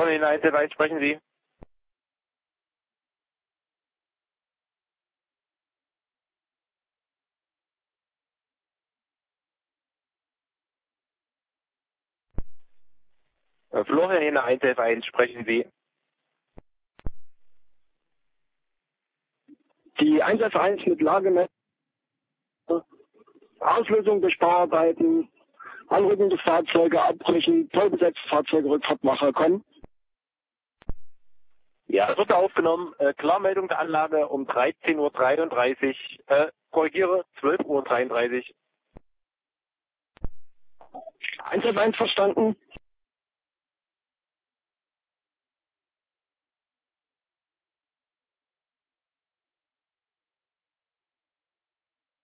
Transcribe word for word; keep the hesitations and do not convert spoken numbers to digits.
Florian eins elf eins, sprechen Sie. Äh, Florian eins elf eins, sprechen Sie. Die eins elf eins mit Lagemessen, Auslösung durch Bauarbeiten, anrückende Fahrzeuge abbrechen, vollbesetzte Fahrzeuge Rückfahrtmacher kommen. Ja, das wird aufgenommen. Äh, Klarmeldung der Anlage um dreizehn Uhr dreiunddreißig. Äh, korrigiere, zwölf Uhr dreiunddreißig. eins elf eins verstanden.